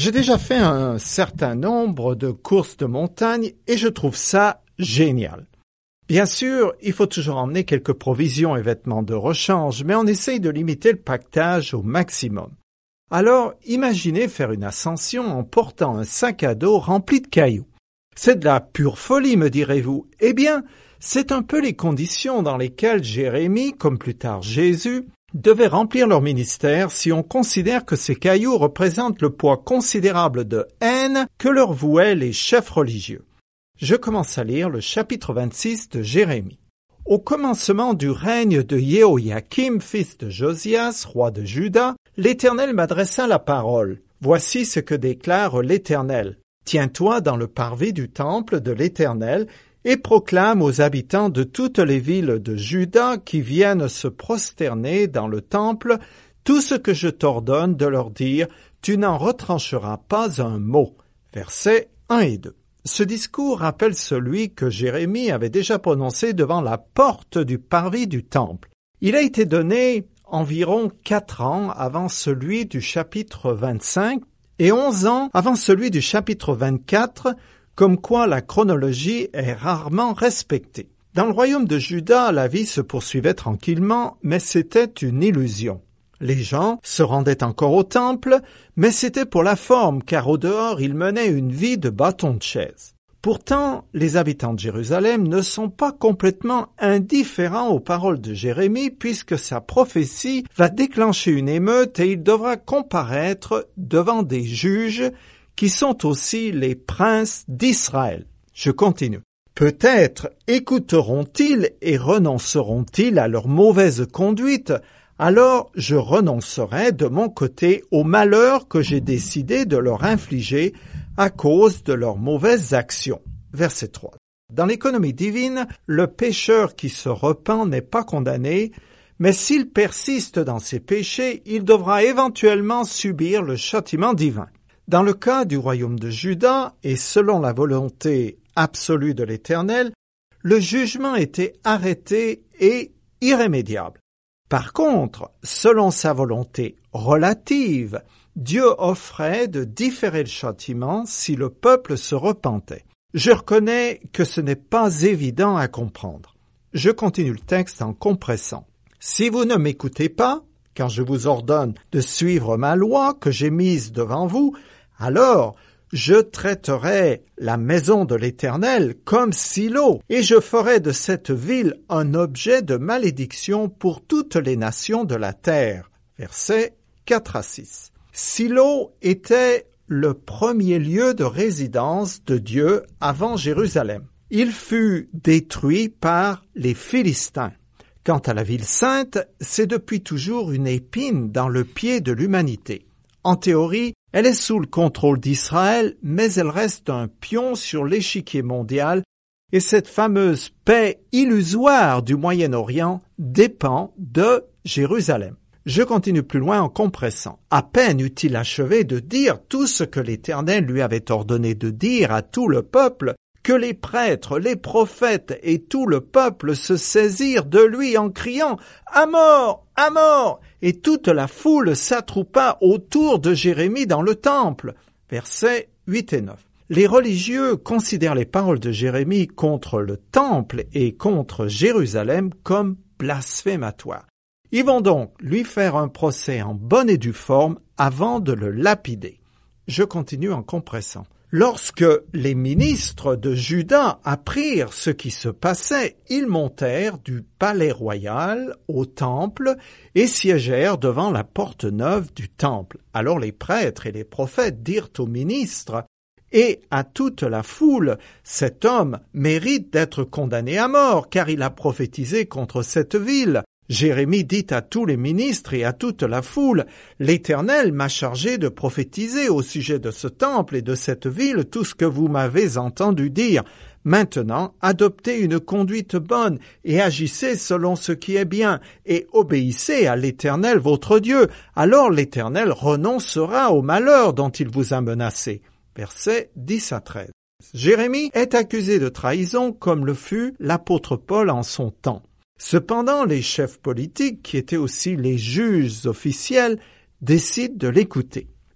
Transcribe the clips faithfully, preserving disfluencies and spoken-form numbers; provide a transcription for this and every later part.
J'ai déjà fait un certain nombre de courses de montagne et je trouve ça génial. Bien sûr, il faut toujours emmener quelques provisions et vêtements de rechange, mais on essaye de limiter le pactage au maximum. Alors, imaginez faire une ascension en portant un sac à dos rempli de cailloux. C'est de la pure folie, me direz-vous. Eh bien, c'est un peu les conditions dans lesquelles Jérémie, comme plus tard Jésus, devaient remplir leur ministère si on considère que ces cailloux représentent le poids considérable de haine que leur vouaient les chefs religieux. Je commence à lire le chapitre vingt-six de Jérémie. Au commencement du règne de Jéhoïakim, fils de Josias, roi de Juda, l'Éternel m'adressa la parole. Voici ce que déclare l'Éternel. Tiens-toi dans le parvis du temple de l'Éternel et proclame aux habitants de toutes les villes de Juda qui viennent se prosterner dans le temple tout ce que je t'ordonne de leur dire, tu n'en retrancheras pas un mot. Versets un et deux. Ce discours rappelle celui que Jérémie avait déjà prononcé devant la porte du parvis du temple. Il a été donné environ quatre ans avant celui du chapitre vingt-cinq et onze ans avant celui du chapitre vingt-quatre, comme quoi la chronologie est rarement respectée. Dans le royaume de Juda, la vie se poursuivait tranquillement, mais c'était une illusion. Les gens se rendaient encore au temple, mais c'était pour la forme, car au dehors, ils menaient une vie de bâton de chaise. Pourtant, les habitants de Jérusalem ne sont pas complètement indifférents aux paroles de Jérémie, puisque sa prophétie va déclencher une émeute et il devra comparaître devant des juges qui sont aussi les princes d'Israël. Je continue. Peut-être écouteront-ils et renonceront-ils à leur mauvaise conduite, alors je renoncerai de mon côté au malheur que j'ai décidé de leur infliger à cause de leurs mauvaises actions. Verset trois. Dans l'économie divine, le pécheur qui se repent n'est pas condamné, mais s'il persiste dans ses péchés, il devra éventuellement subir le châtiment divin. Dans le cas du royaume de Juda, et selon la volonté absolue de l'Éternel, le jugement était arrêté et irrémédiable. Par contre, selon sa volonté relative, Dieu offrait de différer le châtiment si le peuple se repentait. Je reconnais que ce n'est pas évident à comprendre. Je continue le texte en compressant. Si vous ne m'écoutez pas, quand je vous ordonne de suivre ma loi que j'ai mise devant vous, alors je traiterai la maison de l'Éternel comme Silo, et je ferai de cette ville un objet de malédiction pour toutes les nations de la terre. Versets quatre à six. Silo était le premier lieu de résidence de Dieu avant Jérusalem. Il fut détruit par les Philistins. Quant à la ville sainte, c'est depuis toujours une épine dans le pied de l'humanité. En théorie, elle est sous le contrôle d'Israël, mais elle reste un pion sur l'échiquier mondial et cette fameuse paix illusoire du Moyen-Orient dépend de Jérusalem. Je continue plus loin en compressant. À peine eut-il achevé de dire tout ce que l'Éternel lui avait ordonné de dire à tout le peuple, que les prêtres, les prophètes et tout le peuple se saisirent de lui en criant « À mort! À mort !» et toute la foule s'attroupa autour de Jérémie dans le temple. Versets huit et neuf. Les religieux considèrent les paroles de Jérémie contre le temple et contre Jérusalem comme blasphématoires. Ils vont donc lui faire un procès en bonne et due forme avant de le lapider. Je continue en compressant. Lorsque les ministres de Juda apprirent ce qui se passait, ils montèrent du palais royal au temple et siégèrent devant la porte neuve du temple. Alors les prêtres et les prophètes dirent aux ministres et à toute la foule, « Cet homme mérite d'être condamné à mort, car il a prophétisé contre cette ville. » Jérémie dit à tous les ministres et à toute la foule, « L'Éternel m'a chargé de prophétiser au sujet de ce temple et de cette ville tout ce que vous m'avez entendu dire. Maintenant, adoptez une conduite bonne et agissez selon ce qui est bien et obéissez à l'Éternel votre Dieu. Alors l'Éternel renoncera au malheur dont il vous a menacé. » Versets dix à treize. Jérémie est accusé de trahison comme le fut l'apôtre Paul en son temps. Cependant, les chefs politiques, qui étaient aussi les juges officiels, décident de l'écouter.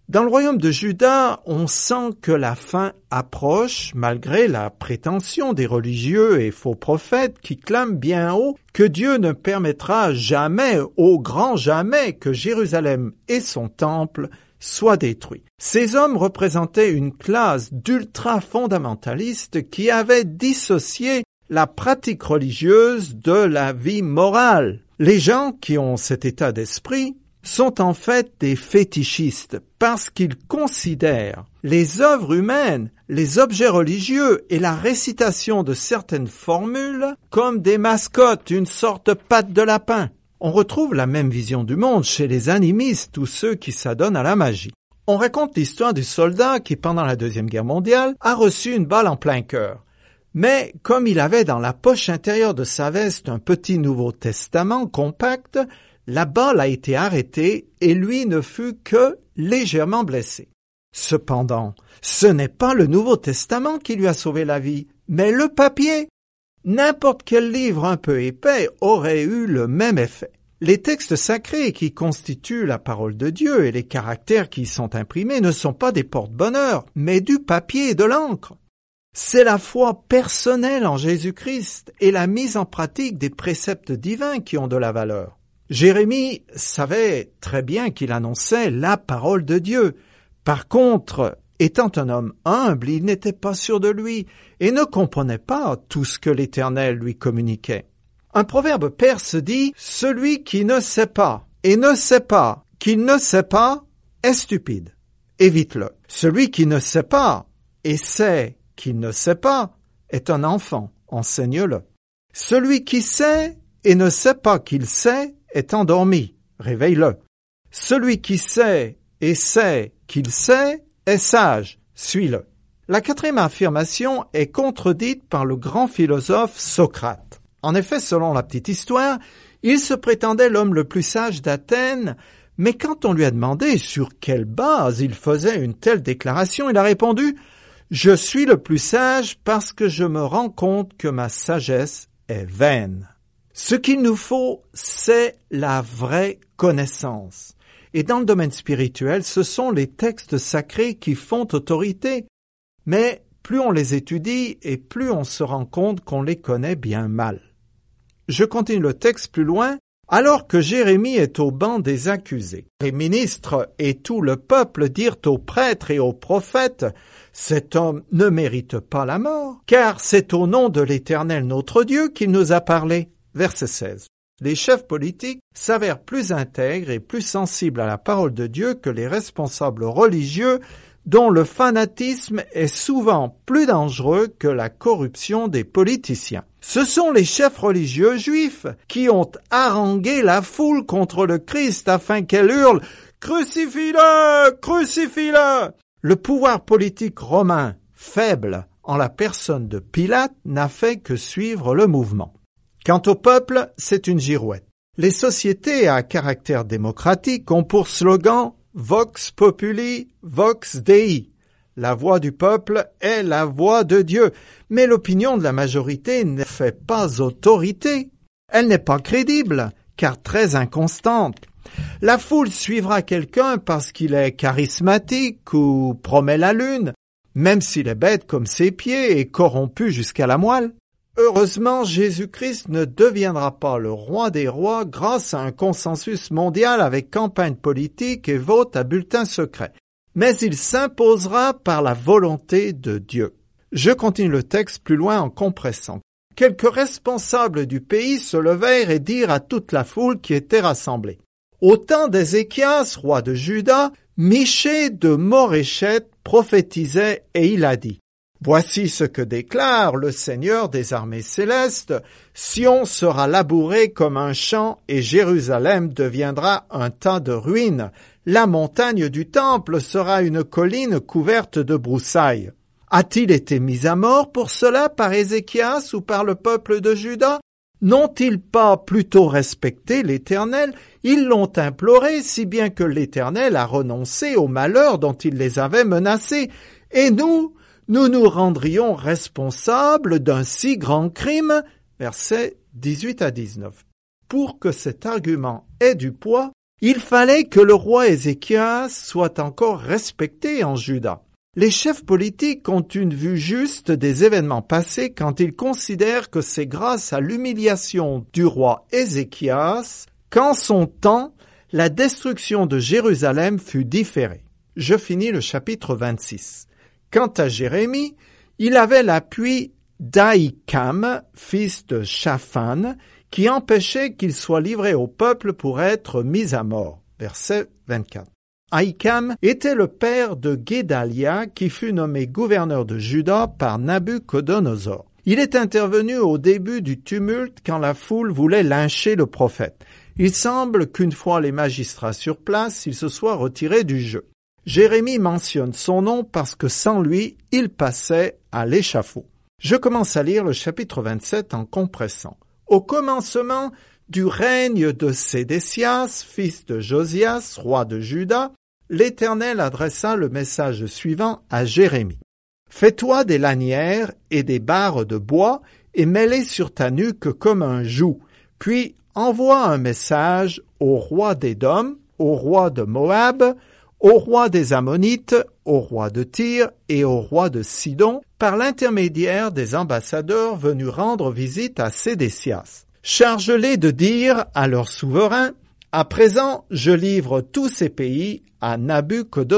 Dans le royaume de Juda, on sent que la fin approche, malgré la prétention des religieux et faux prophètes qui clament bien haut que Dieu ne permettra jamais, au grand jamais, que Jérusalem et son temple soient détruits. Ces hommes représentaient une classe d'ultra-fondamentalistes qui avaient dissocié la pratique religieuse de la vie morale. Les gens qui ont cet état d'esprit sont en fait des fétichistes parce qu'ils considèrent les œuvres humaines, les objets religieux et la récitation de certaines formules comme des mascottes, une sorte de patte de lapin. On retrouve la même vision du monde chez les animistes ou ceux qui s'adonnent à la magie. On raconte l'histoire du soldat qui, pendant la Deuxième Guerre mondiale, a reçu une balle en plein cœur. Mais comme il avait dans la poche intérieure de sa veste un petit Nouveau Testament compact, la balle a été arrêtée et lui ne fut que légèrement blessé. Cependant, ce n'est pas le Nouveau Testament qui lui a sauvé la vie, mais le papier. N'importe quel livre un peu épais aurait eu le même effet. Les textes sacrés qui constituent la parole de Dieu et les caractères qui y sont imprimés ne sont pas des porte-bonheur, mais du papier et de l'encre. C'est la foi personnelle en Jésus-Christ et la mise en pratique des préceptes divins qui ont de la valeur. Jérémie savait très bien qu'il annonçait la parole de Dieu. Par contre, étant un homme humble, il n'était pas sûr de lui et ne comprenait pas tout ce que l'Éternel lui communiquait. Un proverbe perse dit « Celui qui ne sait pas et ne sait pas qu'il ne sait pas est stupide. Évite-le. Celui qui ne sait pas et sait qu'il ne sait pas est un enfant. Enseigne-le. Celui qui sait et ne sait pas qu'il sait est endormi, réveille-le. Celui qui sait et sait qu'il sait est sage, suis-le. » La quatrième affirmation est contredite par le grand philosophe Socrate. En effet, selon la petite histoire, il se prétendait l'homme le plus sage d'Athènes, mais quand on lui a demandé sur quelle base il faisait une telle déclaration, il a répondu « Je suis le plus sage parce que je me rends compte que ma sagesse est vaine. » Ce qu'il nous faut, c'est la vraie connaissance. Et dans le domaine spirituel, ce sont les textes sacrés qui font autorité. Mais plus on les étudie et plus on se rend compte qu'on les connaît bien mal. Je continue le texte plus loin. Alors que Jérémie est au banc des accusés, les ministres et tout le peuple dirent aux prêtres et aux prophètes « Cet homme ne mérite pas la mort, car c'est au nom de l'Éternel notre Dieu qu'il nous a parlé. » Verset seize. Les chefs politiques s'avèrent plus intègres et plus sensibles à la parole de Dieu que les responsables religieux dont le fanatisme est souvent plus dangereux que la corruption des politiciens. Ce sont les chefs religieux juifs qui ont harangué la foule contre le Christ afin qu'elle hurle « Crucifie-le! Crucifie-le » Le pouvoir politique romain, faible en la personne de Pilate, n'a fait que suivre le mouvement. Quant au peuple, c'est une girouette. Les sociétés à caractère démocratique ont pour slogan « Vox populi, vox Dei ». La voix du peuple est la voix de Dieu, mais l'opinion de la majorité ne fait pas autorité. Elle n'est pas crédible, car très inconstante. La foule suivra quelqu'un parce qu'il est charismatique ou promet la lune, même s'il est bête comme ses pieds et corrompu jusqu'à la moelle. Heureusement, Jésus-Christ ne deviendra pas le roi des rois grâce à un consensus mondial avec campagne politique et vote à bulletin secret. Mais il s'imposera par la volonté de Dieu. Je continue le texte plus loin en compressant. Quelques responsables du pays se levèrent et dirent à toute la foule qui était rassemblée. Au temps d'Ézéchias, roi de Juda, Michée de Morécheth prophétisait et il a dit « Voici ce que déclare le Seigneur des armées célestes, Sion sera labouré comme un champ et Jérusalem deviendra un tas de ruines. La montagne du temple sera une colline couverte de broussailles. » A-t-il été mis à mort pour cela par Ézéchias ou par le peuple de Juda? N'ont-ils pas plutôt respecté l'Éternel? Ils l'ont imploré, si bien que l'Éternel a renoncé au malheur dont il les avait menacés. Et nous, nous nous rendrions responsables d'un si grand crime? Versets dix-huit à dix-neuf. Pour que cet argument ait du poids, Il fallait que le roi Ézéchias soit encore respecté en Juda. Les chefs politiques ont une vue juste des événements passés quand ils considèrent que c'est grâce à l'humiliation du roi Ézéchias qu'en son temps, la destruction de Jérusalem fut différée. Je finis le chapitre vingt-six. Quant à Jérémie, il avait l'appui d'Ahikam, fils de Shaphan, qui empêchait qu'il soit livré au peuple pour être mis à mort. Verset vingt-quatre. Ahikam était le père de Guédalia qui fut nommé gouverneur de Juda par Nabuchodonosor. Il est intervenu au début du tumulte quand la foule voulait lyncher le prophète. Il semble qu'une fois les magistrats sur place, il se soit retiré du jeu. Jérémie mentionne son nom parce que sans lui, il passait à l'échafaud. Je commence à lire le chapitre vingt-sept en compressant. Au commencement du règne de Sédécias, fils de Josias, roi de Juda, l'Éternel adressa le message suivant à Jérémie. « Fais-toi des lanières et des barres de bois et mets-les sur ta nuque comme un joug, puis envoie un message au roi d'Édom, au roi de Moab, au roi des Ammonites, au roi de Tyr et au roi de Sidon, par l'intermédiaire des ambassadeurs venus rendre visite à Sédécias. Charge-les de dire à leur souverain, « À présent, je livre tous ces pays à Nabuchodonosor. »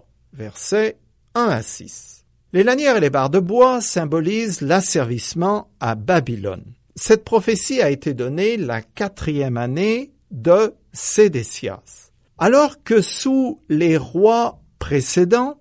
Versets un à six. Les lanières et les barres de bois symbolisent l'asservissement à Babylone. Cette prophétie a été donnée la quatrième année de Sédécias. Alors que sous les rois précédents,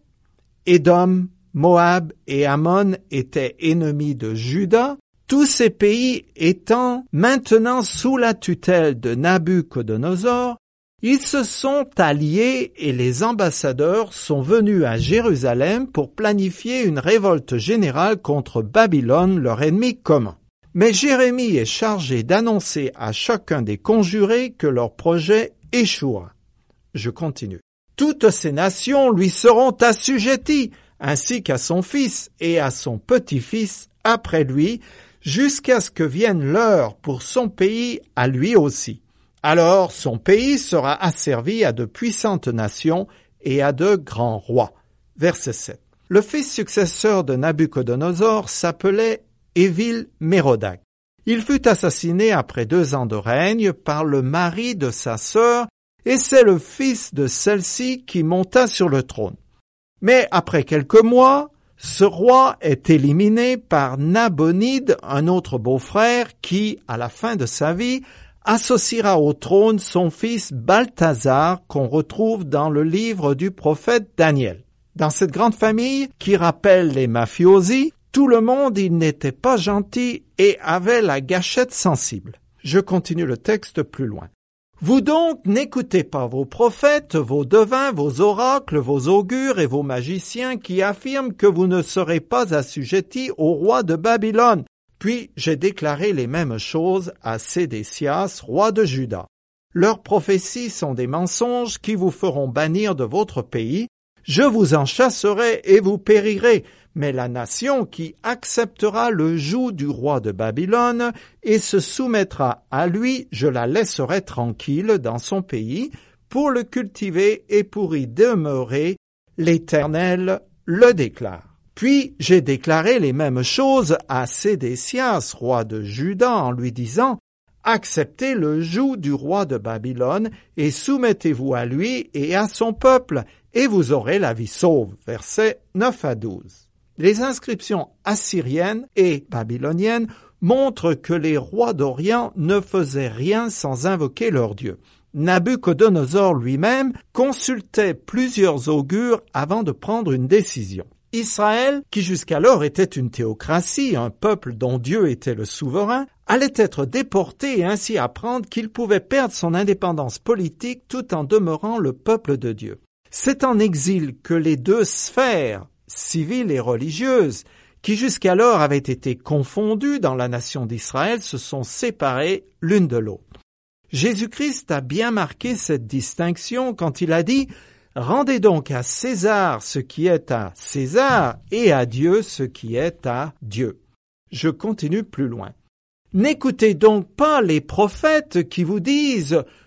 Édom, Moab et Ammon étaient ennemis de Juda, tous ces pays étant maintenant sous la tutelle de Nabuchodonosor, ils se sont alliés et les ambassadeurs sont venus à Jérusalem pour planifier une révolte générale contre Babylone, leur ennemi commun. Mais Jérémie est chargé d'annoncer à chacun des conjurés que leur projet échouera. Je continue. Toutes ces nations lui seront assujetties, ainsi qu'à son fils et à son petit-fils après lui, jusqu'à ce que vienne l'heure pour son pays à lui aussi. Alors son pays sera asservi à de puissantes nations et à de grands rois. Verset sept. Le fils successeur de Nabuchodonosor s'appelait Évil-Mérodach. Il fut assassiné après deux ans de règne par le mari de sa sœur, et c'est le fils de celle-ci qui monta sur le trône. Mais après quelques mois, ce roi est éliminé par Nabonide, un autre beau-frère, qui, à la fin de sa vie, associera au trône son fils Balthazar, qu'on retrouve dans le livre du prophète Daniel. Dans cette grande famille, qui rappelle les mafiosi, tout le monde il n'était pas gentil et avait la gâchette sensible. Je continue le texte plus loin. Vous donc n'écoutez pas vos prophètes, vos devins, vos oracles, vos augures et vos magiciens qui affirment que vous ne serez pas assujettis au roi de Babylone. Puis j'ai déclaré les mêmes choses à Sédécias, roi de Juda. Leurs prophéties sont des mensonges qui vous feront bannir de votre pays. Je vous en chasserai et vous périrez. Mais la nation qui acceptera le joug du roi de Babylone et se soumettra à lui, je la laisserai tranquille dans son pays pour le cultiver et pour y demeurer. L'Éternel le déclare. Puis j'ai déclaré les mêmes choses à Sédécias, roi de Juda, en lui disant « Acceptez le joug du roi de Babylone et soumettez-vous à lui et à son peuple, et vous aurez la vie sauve. » Versets neuf à douze. Les inscriptions assyriennes et babyloniennes montrent que les rois d'Orient ne faisaient rien sans invoquer leur Dieu. Nabuchodonosor lui-même consultait plusieurs augures avant de prendre une décision. Israël, qui jusqu'alors était une théocratie, un peuple dont Dieu était le souverain, allait être déporté et ainsi apprendre qu'il pouvait perdre son indépendance politique tout en demeurant le peuple de Dieu. C'est en exil que les deux sphères civiles et religieuses, qui jusqu'alors avaient été confondues dans la nation d'Israël, se sont séparées l'une de l'autre. Jésus-Christ a bien marqué cette distinction quand il a dit « Rendez donc à César ce qui est à César et à Dieu ce qui est à Dieu. » Je continue plus loin. « N'écoutez donc pas les prophètes qui vous disent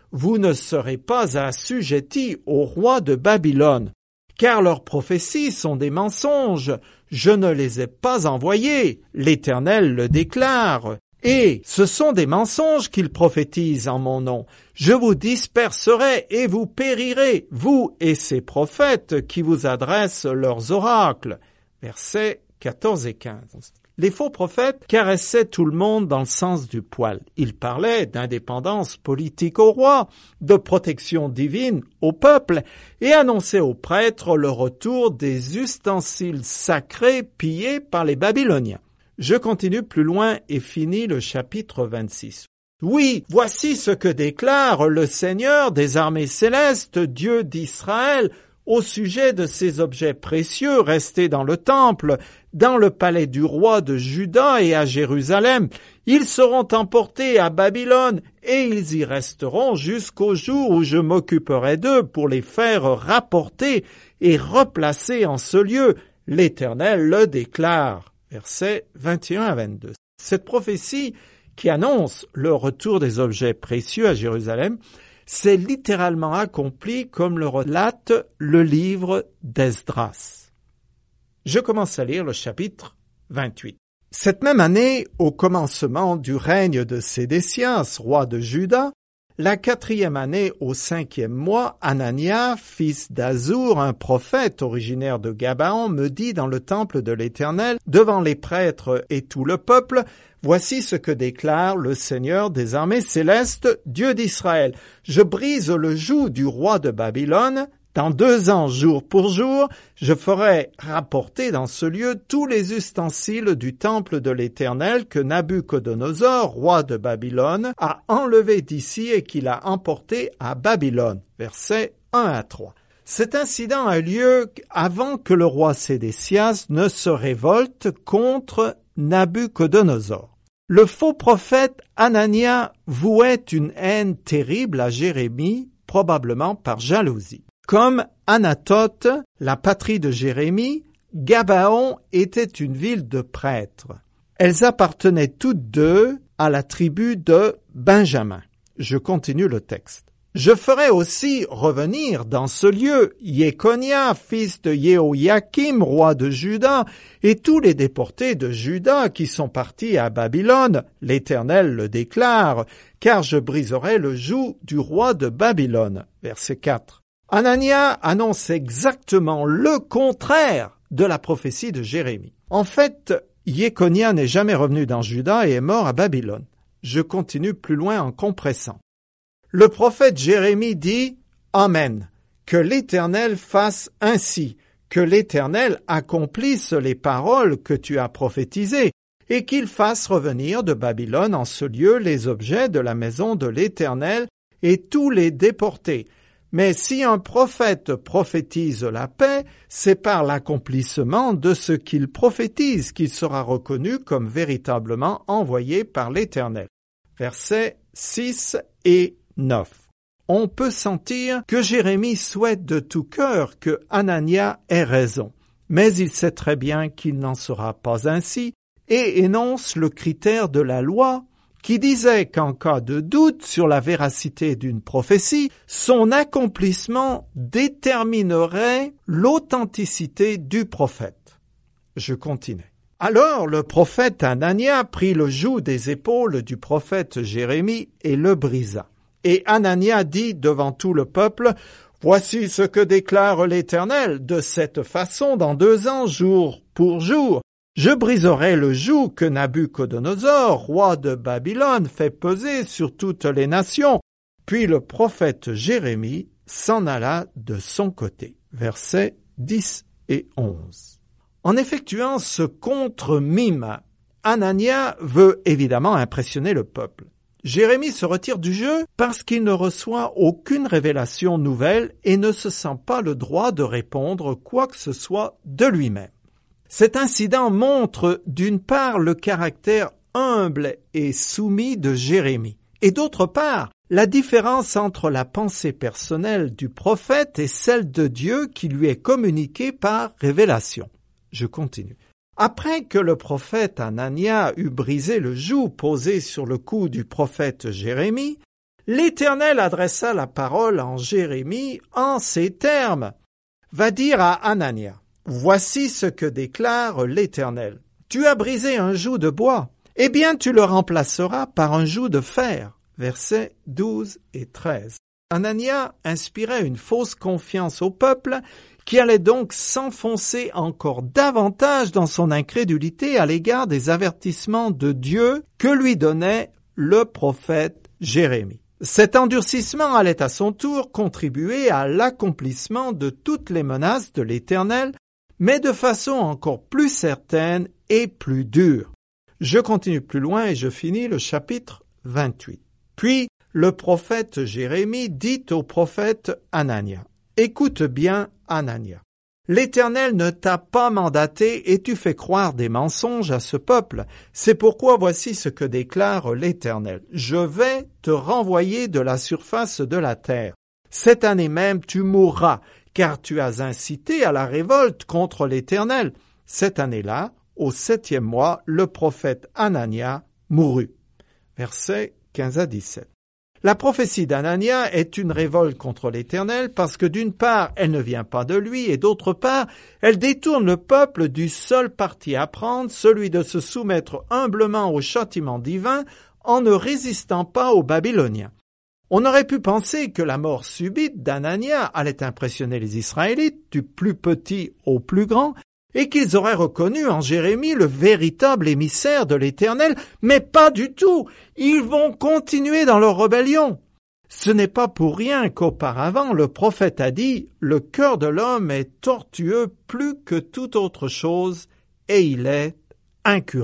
vous ne serez pas assujettis au roi de Babylone, car leurs prophéties sont des mensonges. Je ne les ai pas envoyés, l'Éternel le déclare. Et ce sont des mensonges qu'ils prophétisent en mon nom. Je vous disperserai et vous périrez, vous et ces prophètes qui vous adressent leurs oracles. Versets quatorze et quinze. Les faux prophètes caressaient tout le monde dans le sens du poil. Ils parlaient d'indépendance politique au roi, de protection divine au peuple et annonçaient aux prêtres le retour des ustensiles sacrés pillés par les Babyloniens. Je continue plus loin et finis le chapitre vingt-six. Oui, voici ce que déclare le Seigneur des armées célestes, Dieu d'Israël, au sujet de ces objets précieux restés dans le temple, dans le palais du roi de Juda et à Jérusalem. Ils seront emportés à Babylone et ils y resteront jusqu'au jour où je m'occuperai d'eux pour les faire rapporter et replacer en ce lieu. L'Éternel le déclare. Versets vingt et un à vingt-deux. Cette prophétie qui annonce le retour des objets précieux à Jérusalem s'est littéralement accomplie comme le relate le livre d'Esdras. Je commence à lire le chapitre vingt-huit. Cette même année, au commencement du règne de Sédécias, roi de Juda, la quatrième année au cinquième mois, Anania, fils d'Azur, un prophète originaire de Gabaon, me dit dans le temple de l'Éternel, devant les prêtres et tout le peuple, « Voici ce que déclare le Seigneur des armées célestes, Dieu d'Israël. Je brise le joug du roi de Babylone. Dans deux ans, jour pour jour, je ferai rapporter dans ce lieu tous les ustensiles du temple de l'Éternel que Nabuchodonosor, roi de Babylone, a enlevé d'ici et qu'il a emporté à Babylone. » Versets un à trois. Cet incident a lieu avant que le roi Sédécias ne se révolte contre Nabuchodonosor. Le faux prophète Anania vouait une haine terrible à Jérémie, probablement par jalousie. Comme Anathoth, la patrie de Jérémie, Gabaon était une ville de prêtres. Elles appartenaient toutes deux à la tribu de Benjamin. Je continue le texte. Je ferai aussi revenir dans ce lieu Jéconia, fils de Jéhoïakim, roi de Juda, et tous les déportés de Juda qui sont partis à Babylone, l'Éternel le déclare, car je briserai le joug du roi de Babylone. Verset quatre. Anania annonce exactement le contraire de la prophétie de Jérémie. En fait, Jéconia n'est jamais revenu dans Juda et est mort à Babylone. Je continue plus loin en compressant. Le prophète Jérémie dit « Amen, que l'Éternel fasse ainsi, que l'Éternel accomplisse les paroles que tu as prophétisées, et qu'il fasse revenir de Babylone en ce lieu les objets de la maison de l'Éternel et tous les déportés. Mais si un prophète prophétise la paix, c'est par l'accomplissement de ce qu'il prophétise qu'il sera reconnu comme véritablement envoyé par l'Éternel. » Versets six et neuf. On peut sentir que Jérémie souhaite de tout cœur que Anania ait raison, mais il sait très bien qu'il n'en sera pas ainsi et énonce le critère de la loi qui disait qu'en cas de doute sur la véracité d'une prophétie, son accomplissement déterminerait l'authenticité du prophète. Je continue. Alors le prophète Anania prit le joug des épaules du prophète Jérémie et le brisa. Et Anania dit devant tout le peuple, « Voici ce que déclare l'Éternel, de cette façon dans deux ans, jour pour jour. Je briserai le joug que Nabuchodonosor, roi de Babylone, fait peser sur toutes les nations. » Puis le prophète Jérémie s'en alla de son côté. Versets dix et onze. En effectuant ce contre-mime, Anania veut évidemment impressionner le peuple. Jérémie se retire du jeu parce qu'il ne reçoit aucune révélation nouvelle et ne se sent pas le droit de répondre quoi que ce soit de lui-même. Cet incident montre d'une part le caractère humble et soumis de Jérémie, et d'autre part la différence entre la pensée personnelle du prophète et celle de Dieu qui lui est communiquée par révélation. Je continue. Après que le prophète Anania eut brisé le joug posé sur le cou du prophète Jérémie, l'Éternel adressa la parole en Jérémie en ces termes. Va dire à Anania, voici ce que déclare l'Éternel. Tu as brisé un joug de bois, eh bien tu le remplaceras par un joug de fer. Versets douze et treize. Anania inspirait une fausse confiance au peuple qui allait donc s'enfoncer encore davantage dans son incrédulité à l'égard des avertissements de Dieu que lui donnait le prophète Jérémie. Cet endurcissement allait à son tour contribuer à l'accomplissement de toutes les menaces de l'Éternel, mais de façon encore plus certaine et plus dure. Je continue plus loin et je finis le chapitre vingt-huit. Puis, le prophète Jérémie dit au prophète Anania, « Écoute bien, Anania. L'Éternel ne t'a pas mandaté et tu fais croire des mensonges à ce peuple. C'est pourquoi voici ce que déclare l'Éternel. Je vais te renvoyer de la surface de la terre. Cette année même tu mourras, car tu as incité à la révolte contre l'Éternel. » Cette année-là, au septième mois, le prophète Anania mourut. Versets quinze à dix-sept. La prophétie d'Anania est une révolte contre l'Éternel parce que d'une part, elle ne vient pas de lui et d'autre part, elle détourne le peuple du seul parti à prendre, celui de se soumettre humblement au châtiment divin en ne résistant pas aux Babyloniens. On aurait pu penser que la mort subite d'Anania allait impressionner les Israélites, du plus petit au plus grand, et qu'ils auraient reconnu en Jérémie le véritable émissaire de l'Éternel, mais pas du tout. Ils vont continuer dans leur rébellion. Ce n'est pas pour rien qu'auparavant le prophète a dit « Le cœur de l'homme est tortueux plus que toute autre chose, et il est incurable. »